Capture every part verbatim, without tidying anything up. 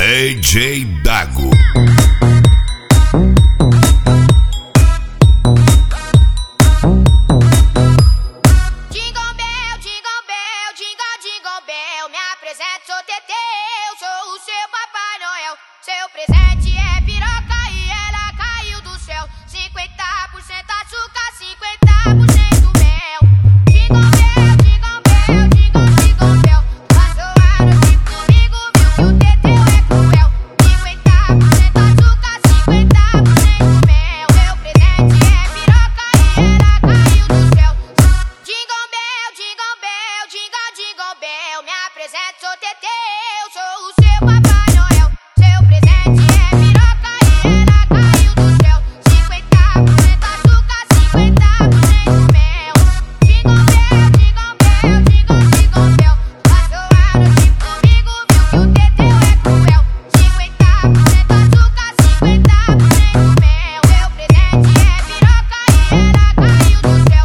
D J Dago. Jingle bell, jingle bell, jingle, jingle bell. Me apresento, sou Teteu, sou o seu Papai Noel. Seu presente é piroca e ela caiu do céu. cinquenta por cento açúcar, cinquenta por cento mel. Jingle bell, jingle bell, jingle, jingle bell. Passou a noite comigo, viu que o Teteu é cruel. cinquenta por cento açúcar, cinquenta por cento mel. Meu presente é piroca e ela caiu do céu. Jingle bell, jingle bell, jingle, jingle bell. Me apresento, sou Teteu, sou o seu Papai Noel. Seu presente é piroca e ela caiu do céu. cinquenta por cento açúcar, cinquenta por cento mel. Jingle bell, jingle bell, jingle, jingle bell. Passou a noite comigo, viu que o Teteu é cruel. cinquenta por cento açúcar, cinquenta por cento mel. Meu presente é piroca e ela caiu do céu.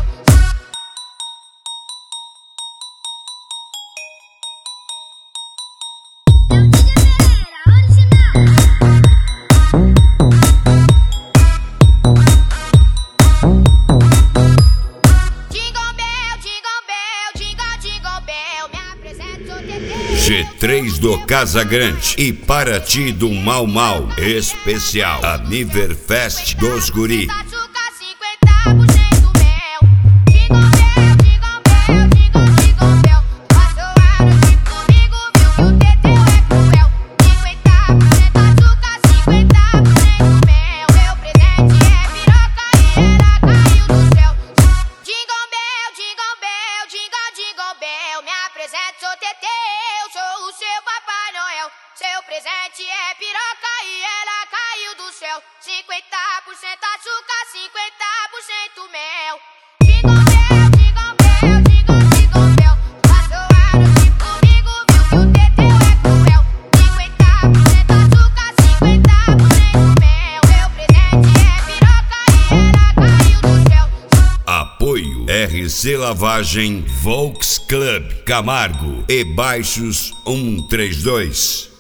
Jingle bell, jingle bell, jingle, jingle bell. Me apresento, sou Teteu. G três do Casa Grande e Paraty do Mau Mau. Especial Aniverfest dos Guri. Açúcar, cinquenta por cento mel. Jingle bell, jingle bell, jingle, jingle bell. Passou a noite comigo, viu que o Teteu é cruel. cinquenta por cento açúcar, cinquenta por cento mel. Meu presente é piroca e ela caiu do céu. Jingle bell, jingle bell, jingle, jingle bell. Me apresento, sou Teteu, sou o seu Papai Noel. Seu presente é piroca e ela caiu do céu. cinquenta por cento açúcar, cinquenta por cento mel. Jingle bell, jingle bell, jingle, jingle bell. Passou a noite comigo, viu que o Teteu é cruel. cinquenta por cento açúcar, cinquenta por cento mel. Meu presente é piroca e ela caiu do céu. Apoio R C Lavagem, Volks Club, Camargo e Baixos cento e trinta e dois.